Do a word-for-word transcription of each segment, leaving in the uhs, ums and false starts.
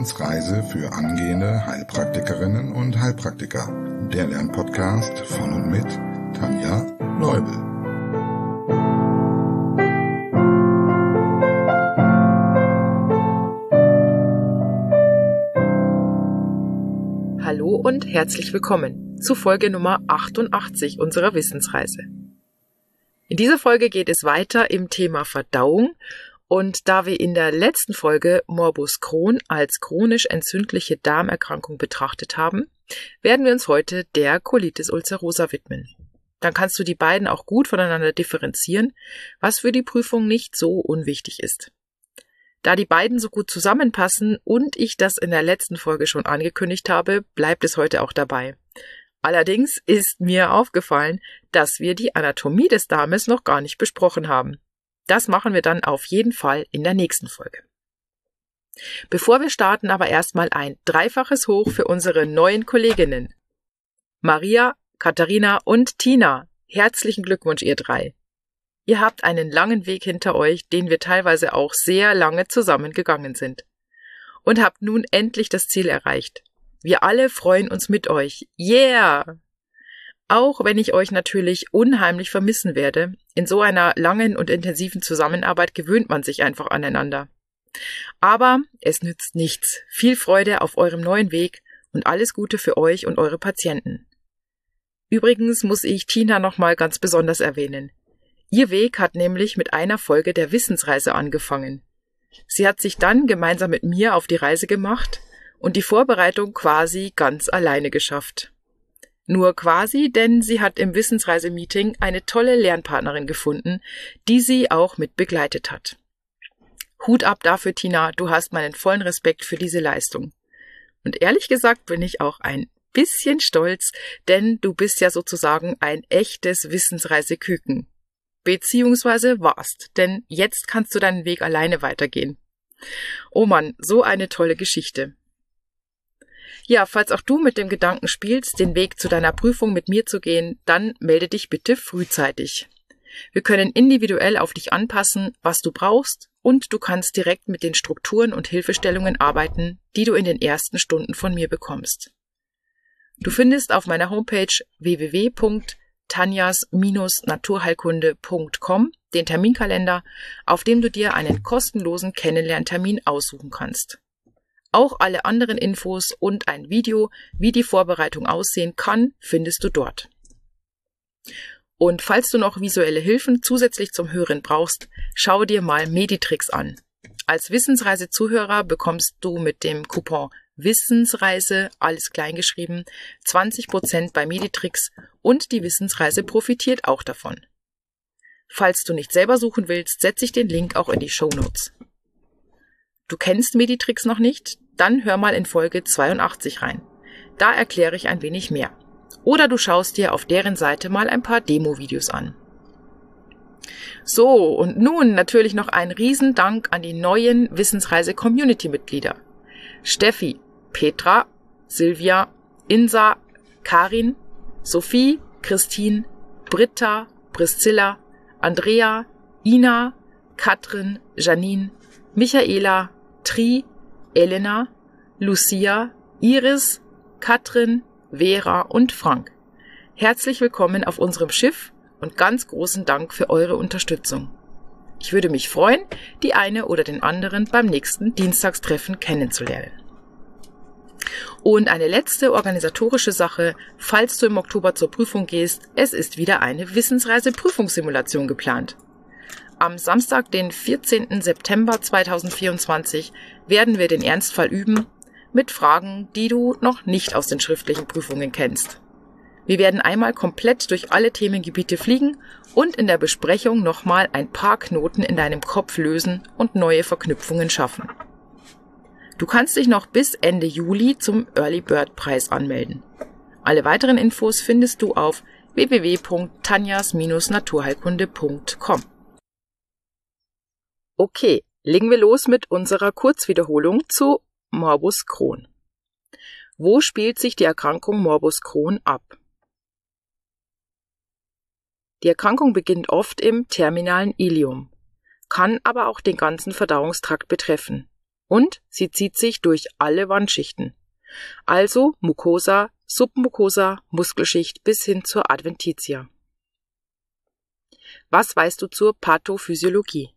Wissensreise für angehende Heilpraktikerinnen und Heilpraktiker. Der Lernpodcast von und mit Tanja Leubel. Hallo und herzlich willkommen zu Folge Nummer achtundachtzig unserer Wissensreise. In dieser Folge geht es weiter im Thema Verdauung. Und da wir in der letzten Folge Morbus Crohn als chronisch entzündliche Darmerkrankung betrachtet haben, werden wir uns heute der Colitis ulcerosa widmen. Dann kannst du die beiden auch gut voneinander differenzieren, was für die Prüfung nicht so unwichtig ist. Da die beiden so gut zusammenpassen und ich das in der letzten Folge schon angekündigt habe, bleibt es heute auch dabei. Allerdings ist mir aufgefallen, dass wir die Anatomie des Darmes noch gar nicht besprochen haben. Das machen wir dann auf jeden Fall in der nächsten Folge. Bevor wir starten, aber erstmal ein dreifaches Hoch für unsere neuen Kolleginnen. Maria, Katharina und Tina. Herzlichen Glückwunsch, ihr drei. Ihr habt einen langen Weg hinter euch, den wir teilweise auch sehr lange zusammengegangen sind. Und habt nun endlich das Ziel erreicht. Wir alle freuen uns mit euch. Yeah! Auch wenn ich euch natürlich unheimlich vermissen werde, in so einer langen und intensiven Zusammenarbeit gewöhnt man sich einfach aneinander. Aber es nützt nichts. Viel Freude auf eurem neuen Weg und alles Gute für euch und eure Patienten. Übrigens muss ich Tina nochmal ganz besonders erwähnen. Ihr Weg hat nämlich mit einer Folge der Wissensreise angefangen. Sie hat sich dann gemeinsam mit mir auf die Reise gemacht und die Vorbereitung quasi ganz alleine geschafft. Nur quasi, denn sie hat im Wissensreise-Meeting eine tolle Lernpartnerin gefunden, die sie auch mit begleitet hat. Hut ab dafür, Tina, du hast meinen vollen Respekt für diese Leistung. Und ehrlich gesagt bin ich auch ein bisschen stolz, denn du bist ja sozusagen ein echtes Wissensreiseküken. Beziehungsweise warst, denn jetzt kannst du deinen Weg alleine weitergehen. Oh Mann, so eine tolle Geschichte. Ja, falls auch du mit dem Gedanken spielst, den Weg zu deiner Prüfung mit mir zu gehen, dann melde dich bitte frühzeitig. Wir können individuell auf dich anpassen, was du brauchst, und du kannst direkt mit den Strukturen und Hilfestellungen arbeiten, die du in den ersten Stunden von mir bekommst. Du findest auf meiner Homepage w w w punkt tanjas Bindestrich naturheilkunde punkt com den Terminkalender, auf dem du dir einen kostenlosen Kennenlerntermin aussuchen kannst. Auch alle anderen Infos und ein Video, wie die Vorbereitung aussehen kann, findest du dort. Und falls du noch visuelle Hilfen zusätzlich zum Hören brauchst, schau dir mal Meditrix an. Als Wissensreise-Zuhörer bekommst du mit dem Coupon Wissensreise, alles kleingeschrieben, zwanzig Prozent bei Meditrix und die Wissensreise profitiert auch davon. Falls du nicht selber suchen willst, setze ich den Link auch in die Shownotes. Du kennst Meditrix noch nicht? Dann hör mal in Folge zweiundachtzig rein. Da erkläre ich ein wenig mehr. Oder du schaust dir auf deren Seite mal ein paar Demo-Videos an. So, und nun natürlich noch ein Riesendank an die neuen Wissensreise-Community-Mitglieder. Steffi, Petra, Silvia, Insa, Karin, Sophie, Christine, Britta, Priscilla, Andrea, Ina, Katrin, Janine, Michaela, Tri, Elena, Lucia, Iris, Katrin, Vera und Frank. Herzlich willkommen auf unserem Schiff und ganz großen Dank für eure Unterstützung. Ich würde mich freuen, die eine oder den anderen beim nächsten Dienstagstreffen kennenzulernen. Und eine letzte organisatorische Sache, falls du im Oktober zur Prüfung gehst, es ist wieder eine Wissensreise-Prüfungssimulation geplant. Am Samstag, den vierzehnten September zweitausendvierundzwanzig, werden wir den Ernstfall üben mit Fragen, die du noch nicht aus den schriftlichen Prüfungen kennst. Wir werden einmal komplett durch alle Themengebiete fliegen und in der Besprechung nochmal ein paar Knoten in deinem Kopf lösen und neue Verknüpfungen schaffen. Du kannst dich noch bis Ende Juli zum Early Bird Preis anmelden. Alle weiteren Infos findest du auf w w w punkt tanjas Bindestrich naturheilkunde punkt com. Okay, legen wir los mit unserer Kurzwiederholung zu Morbus Crohn. Wo spielt sich die Erkrankung Morbus Crohn ab? Die Erkrankung beginnt oft im terminalen Ileum, kann aber auch den ganzen Verdauungstrakt betreffen. Und sie zieht sich durch alle Wandschichten, also Mucosa, Submucosa, Muskelschicht bis hin zur Adventitia. Was weißt du zur Pathophysiologie?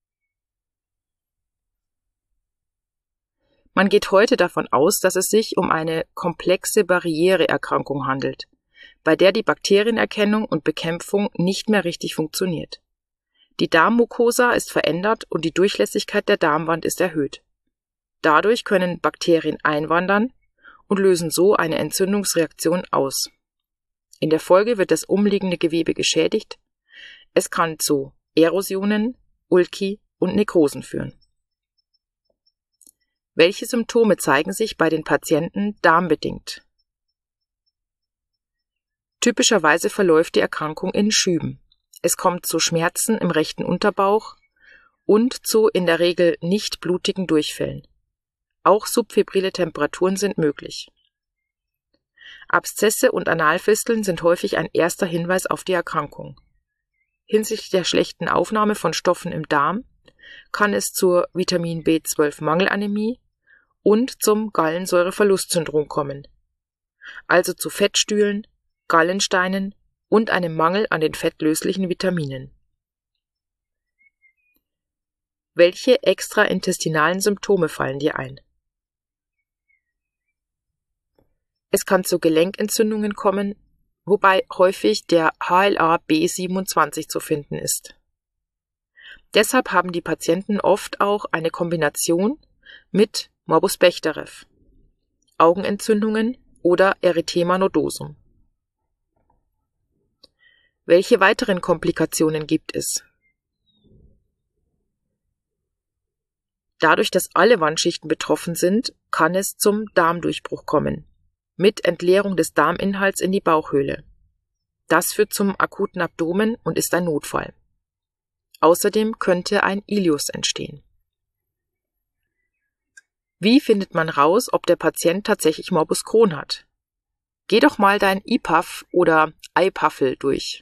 Man geht heute davon aus, dass es sich um eine komplexe Barriereerkrankung handelt, bei der die Bakterienerkennung und Bekämpfung nicht mehr richtig funktioniert. Die Darmmucosa ist verändert und die Durchlässigkeit der Darmwand ist erhöht. Dadurch können Bakterien einwandern und lösen so eine Entzündungsreaktion aus. In der Folge wird das umliegende Gewebe geschädigt. Es kann zu Erosionen, Ulci und Nekrosen führen. Welche Symptome zeigen sich bei den Patienten darmbedingt? Typischerweise verläuft die Erkrankung in Schüben. Es kommt zu Schmerzen im rechten Unterbauch und zu in der Regel nicht blutigen Durchfällen. Auch subfebrile Temperaturen sind möglich. Abszesse und Analfisteln sind häufig ein erster Hinweis auf die Erkrankung. Hinsichtlich der schlechten Aufnahme von Stoffen im Darm kann es zur Vitamin B zwölf Mangelanämie und zum Gallensäureverlustsyndrom kommen, also zu Fettstühlen, Gallensteinen und einem Mangel an den fettlöslichen Vitaminen. Welche extraintestinalen Symptome fallen dir ein? Es kann zu Gelenkentzündungen kommen, wobei häufig der H L A B siebenundzwanzig zu finden ist. Deshalb haben die Patienten oft auch eine Kombination mit Morbus Bechterew, Augenentzündungen oder Erythema nodosum. Welche weiteren Komplikationen gibt es? Dadurch, dass alle Wandschichten betroffen sind, kann es zum Darmdurchbruch kommen, mit Entleerung des Darminhalts in die Bauchhöhle. Das führt zum akuten Abdomen und ist ein Notfall. Außerdem könnte ein Ileus entstehen. Wie findet man raus, ob der Patient tatsächlich Morbus Crohn hat? Geh doch mal dein I P A F oder I P A F L durch.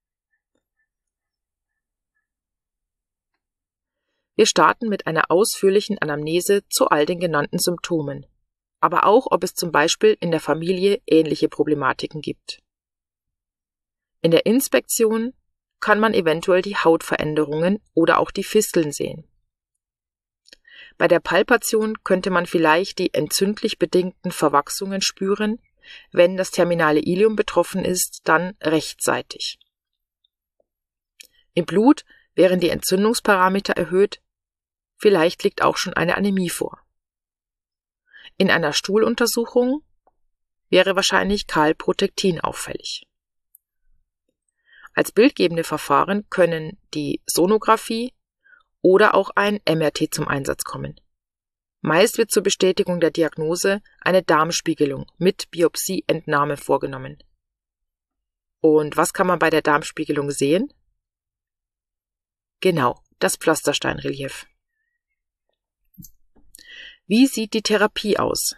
Wir starten mit einer ausführlichen Anamnese zu all den genannten Symptomen, aber auch, ob es zum Beispiel in der Familie ähnliche Problematiken gibt. In der Inspektion kann man eventuell die Hautveränderungen oder auch die Fisteln sehen. Bei der Palpation könnte man vielleicht die entzündlich bedingten Verwachsungen spüren, wenn das terminale Ileum betroffen ist, dann rechtsseitig. Im Blut wären die Entzündungsparameter erhöht, vielleicht liegt auch schon eine Anämie vor. In einer Stuhluntersuchung wäre wahrscheinlich Calprotectin auffällig. Als bildgebende Verfahren können die Sonographie oder auch ein M R T zum Einsatz kommen. Meist wird zur Bestätigung der Diagnose eine Darmspiegelung mit Biopsieentnahme vorgenommen. Und was kann man bei der Darmspiegelung sehen? Genau, das Pflastersteinrelief. Wie sieht die Therapie aus?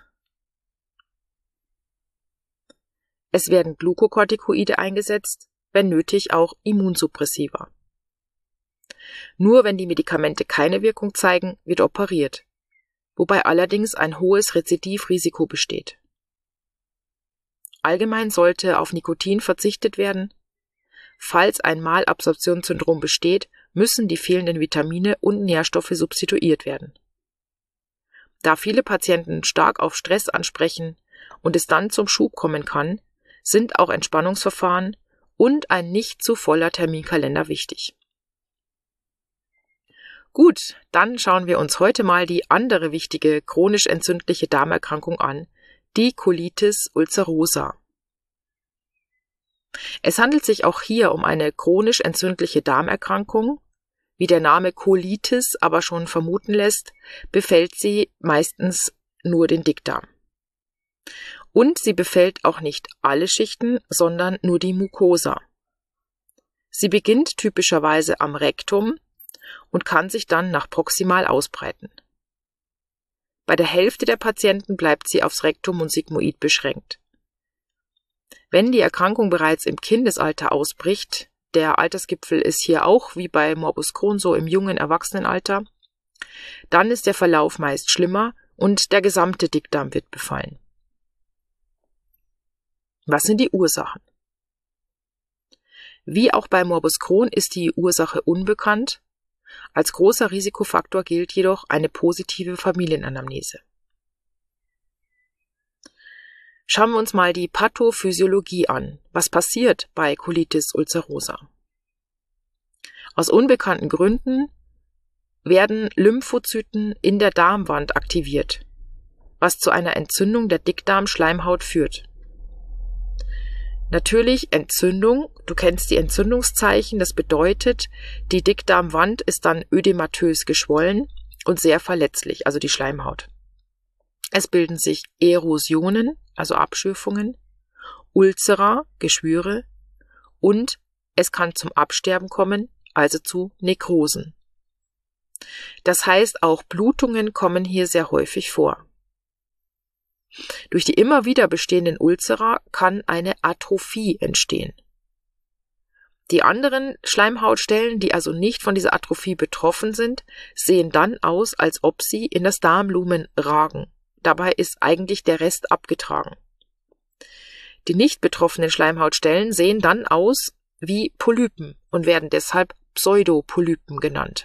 Es werden Glukokortikoide eingesetzt, wenn nötig auch Immunsuppressiva. Nur wenn die Medikamente keine Wirkung zeigen, wird operiert, wobei allerdings ein hohes Rezidivrisiko besteht. Allgemein sollte auf Nikotin verzichtet werden. Falls ein Malabsorptionssyndrom besteht, müssen die fehlenden Vitamine und Nährstoffe substituiert werden. Da viele Patienten stark auf Stress ansprechen und es dann zum Schub kommen kann, sind auch Entspannungsverfahren und ein nicht zu voller Terminkalender wichtig. Gut, dann schauen wir uns heute mal die andere wichtige chronisch entzündliche Darmerkrankung an, die Colitis ulcerosa. Es handelt sich auch hier um eine chronisch entzündliche Darmerkrankung. Wie der Name Colitis aber schon vermuten lässt, befällt sie meistens nur den Dickdarm. Und sie befällt auch nicht alle Schichten, sondern nur die Mucosa. Sie beginnt typischerweise am Rektum und kann sich dann nach proximal ausbreiten. Bei der Hälfte der Patienten bleibt sie aufs Rektum und Sigmoid beschränkt. Wenn die Erkrankung bereits im Kindesalter ausbricht, der Altersgipfel ist hier auch wie bei Morbus Crohn so im jungen Erwachsenenalter, Dann ist der Verlauf meist schlimmer und der gesamte Dickdarm wird befallen. Was sind die Ursachen? Wie auch bei Morbus Crohn ist die Ursache unbekannt. Als großer Risikofaktor gilt jedoch eine positive Familienanamnese. Schauen wir uns mal die Pathophysiologie an. Was passiert bei Colitis ulcerosa? Aus unbekannten Gründen werden Lymphozyten in der Darmwand aktiviert, was zu einer Entzündung der Dickdarmschleimhaut führt. Natürlich Entzündung, du kennst die Entzündungszeichen, das bedeutet, die Dickdarmwand ist dann ödematös geschwollen und sehr verletzlich, also die Schleimhaut. Es bilden sich Erosionen, also Abschürfungen, Ulcera, Geschwüre und es kann zum Absterben kommen, also zu Nekrosen. Das heißt, auch Blutungen kommen hier sehr häufig vor. Durch die immer wieder bestehenden Ulcera kann eine Atrophie entstehen. Die anderen Schleimhautstellen, die also nicht von dieser Atrophie betroffen sind, sehen dann aus, als ob sie in das Darmlumen ragen. Dabei ist eigentlich der Rest abgetragen. Die nicht betroffenen Schleimhautstellen sehen dann aus wie Polypen und werden deshalb Pseudopolypen genannt.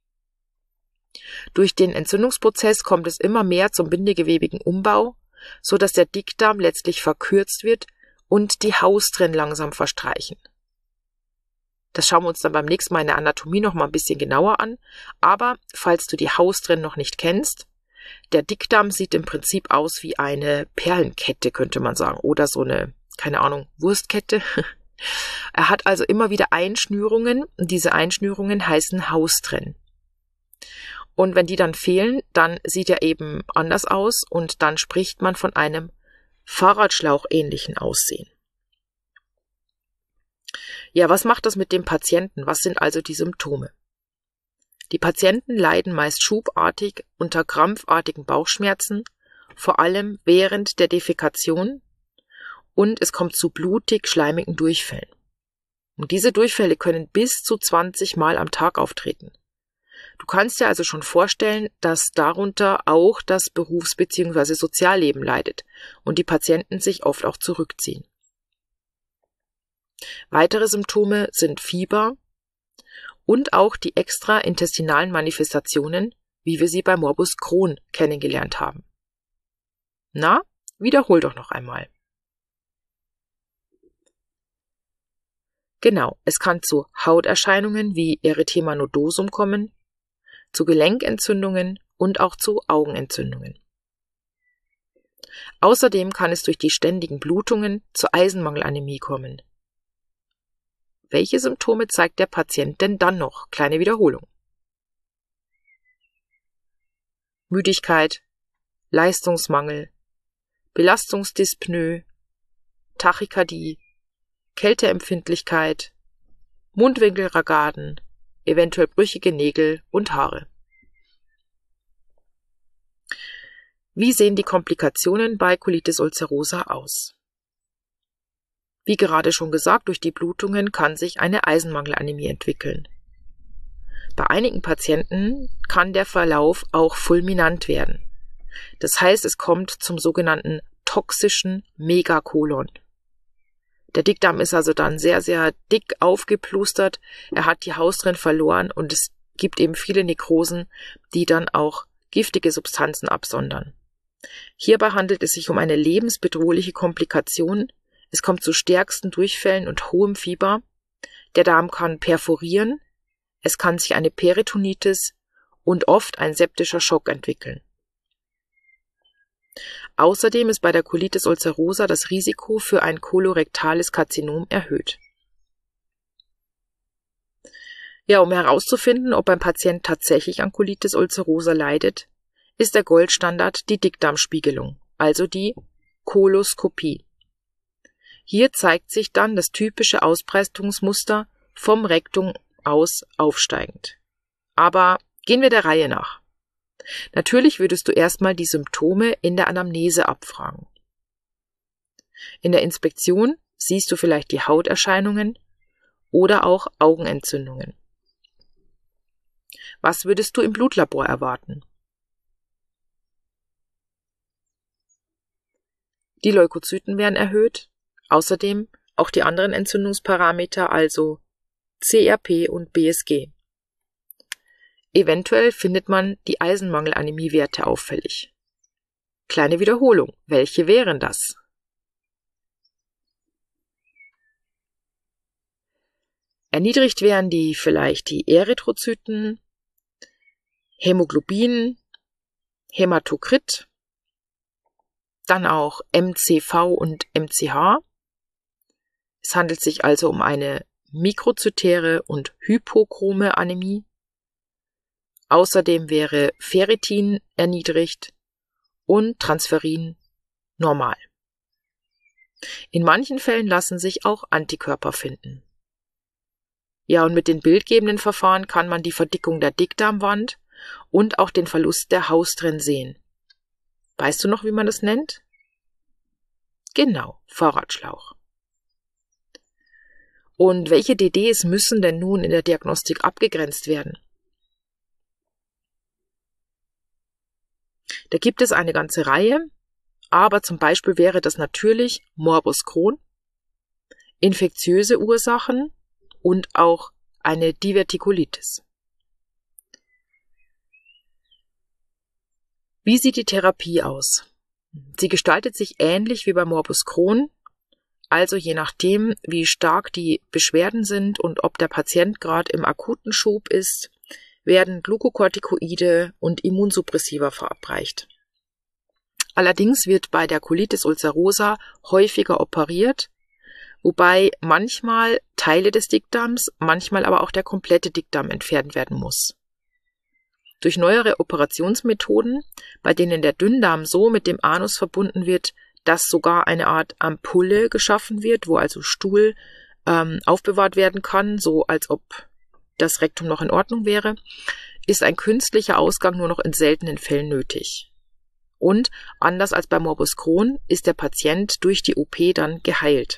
Durch den Entzündungsprozess kommt es immer mehr zum bindegewebigen Umbau, so dass der Dickdarm letztlich verkürzt wird und die Haustrennen langsam verstreichen. Das schauen wir uns dann beim nächsten Mal in der Anatomie noch mal ein bisschen genauer an, aber falls du die Haustrennen noch nicht kennst, der Dickdarm sieht im Prinzip aus wie eine Perlenkette, könnte man sagen, oder so eine, keine Ahnung, Wurstkette. Er hat also immer wieder Einschnürungen und diese Einschnürungen heißen Haustrennen. Und wenn die dann fehlen, dann sieht er eben anders aus und dann spricht man von einem Fahrradschlauch-ähnlichen Aussehen. Ja, was macht das mit dem Patienten? Was sind also die Symptome? Die Patienten leiden meist schubartig unter krampfartigen Bauchschmerzen, vor allem während der Defekation, und es kommt zu blutig-schleimigen Durchfällen. Und diese Durchfälle können bis zu zwanzig Mal am Tag auftreten. Du kannst dir also schon vorstellen, dass darunter auch das Berufs- bzw. Sozialleben leidet und die Patienten sich oft auch zurückziehen. Weitere Symptome sind Fieber und auch die extraintestinalen Manifestationen, wie wir sie bei Morbus Crohn kennengelernt haben. Na, wiederhol doch noch einmal. Genau, es kann zu Hauterscheinungen wie Erythema nodosum kommen, zu Gelenkentzündungen und auch zu Augenentzündungen. Außerdem kann es durch die ständigen Blutungen zur Eisenmangelanämie kommen. Welche Symptome zeigt der Patient denn dann noch? Kleine Wiederholung. Müdigkeit, Leistungsmangel, Belastungsdyspnoe, Tachykardie, Kälteempfindlichkeit, Mundwinkelragaden, eventuell brüchige Nägel und Haare. Wie sehen die Komplikationen bei Colitis ulcerosa aus? Wie gerade schon gesagt, durch die Blutungen kann sich eine Eisenmangelanämie entwickeln. Bei einigen Patienten kann der Verlauf auch fulminant werden. Das heißt, es kommt zum sogenannten toxischen Megakolon. Der Dickdarm ist also dann sehr, sehr dick aufgeplustert, er hat die Haustrennen verloren und es gibt eben viele Nekrosen, die dann auch giftige Substanzen absondern. Hierbei handelt es sich um eine lebensbedrohliche Komplikation. Es kommt zu stärksten Durchfällen und hohem Fieber. Der Darm kann perforieren, es kann sich eine Peritonitis und oft ein septischer Schock entwickeln. Außerdem ist bei der Colitis ulcerosa das Risiko für ein kolorektales Karzinom erhöht. Ja, um herauszufinden, ob ein Patient tatsächlich an Colitis ulcerosa leidet, ist der Goldstandard die Dickdarmspiegelung, also die Koloskopie. Hier zeigt sich dann das typische Ausbreitungsmuster vom Rektum aus aufsteigend. Aber gehen wir der Reihe nach. Natürlich würdest du erstmal die Symptome in der Anamnese abfragen. In der Inspektion siehst du vielleicht die Hauterscheinungen oder auch Augenentzündungen. Was würdest du im Blutlabor erwarten? Die Leukozyten werden erhöht, außerdem auch die anderen Entzündungsparameter, also C R P und B S G. Eventuell findet man die Eisenmangelanämiewerte auffällig. Kleine Wiederholung, welche wären das? Erniedrigt wären die vielleicht die Erythrozyten, Hämoglobin, Hämatokrit, dann auch M C V und M C H. Es handelt sich also um eine mikrozytäre und hypochrome Anämie. Außerdem wäre Ferritin erniedrigt und Transferin normal. In manchen Fällen lassen sich auch Antikörper finden. Ja, und mit den bildgebenden Verfahren kann man die Verdickung der Dickdarmwand und auch den Verlust der Haustrennen sehen. Weißt du noch, wie man das nennt? Genau, Vorratschlauch. Und welche D Ds müssen denn nun in der Diagnostik abgegrenzt werden? Da gibt es eine ganze Reihe, aber zum Beispiel wäre das natürlich Morbus Crohn, infektiöse Ursachen und auch eine Divertikulitis. Wie sieht die Therapie aus? Sie gestaltet sich ähnlich wie bei Morbus Crohn, also je nachdem, wie stark die Beschwerden sind und ob der Patient gerade im akuten Schub ist, werden Glukokortikoide und Immunsuppressiva verabreicht. Allerdings wird bei der Colitis ulcerosa häufiger operiert, wobei manchmal Teile des Dickdarms, manchmal aber auch der komplette Dickdarm entfernt werden muss. Durch neuere Operationsmethoden, bei denen der Dünndarm so mit dem Anus verbunden wird, dass sogar eine Art Ampulle geschaffen wird, wo also Stuhl ähm, aufbewahrt werden kann, so als ob das Rektum noch in Ordnung wäre, ist ein künstlicher Ausgang nur noch in seltenen Fällen nötig. Und anders als bei Morbus Crohn ist der Patient durch die O P dann geheilt.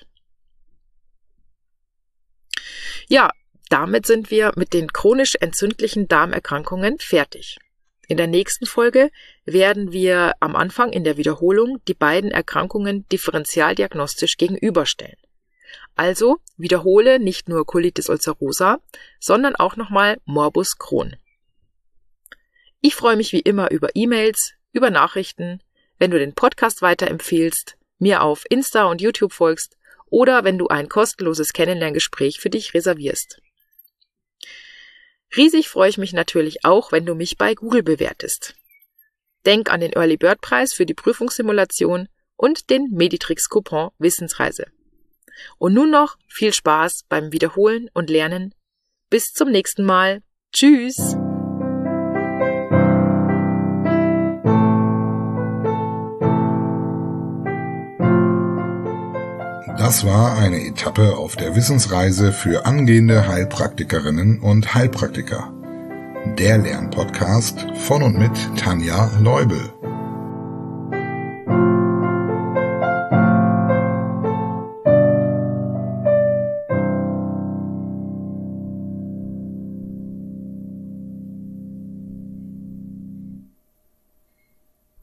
Ja, damit sind wir mit den chronisch entzündlichen Darmerkrankungen fertig. In der nächsten Folge werden wir am Anfang in der Wiederholung die beiden Erkrankungen differentialdiagnostisch gegenüberstellen. Also wiederhole nicht nur Colitis ulcerosa, sondern auch nochmal Morbus Crohn. Ich freue mich wie immer über E-Mails, über Nachrichten, wenn du den Podcast weiterempfehlst, mir auf Insta und YouTube folgst oder wenn du ein kostenloses Kennenlerngespräch für dich reservierst. Riesig freue ich mich natürlich auch, wenn du mich bei Google bewertest. Denk an den Early Bird Preis für die Prüfungssimulation und den Meditrix-Coupon Wissensreise. Und nun noch viel Spaß beim Wiederholen und Lernen. Bis zum nächsten Mal. Tschüss! Das war eine Etappe auf der Wissensreise für angehende Heilpraktikerinnen und Heilpraktiker. Der Lernpodcast von und mit Tanja Leubel.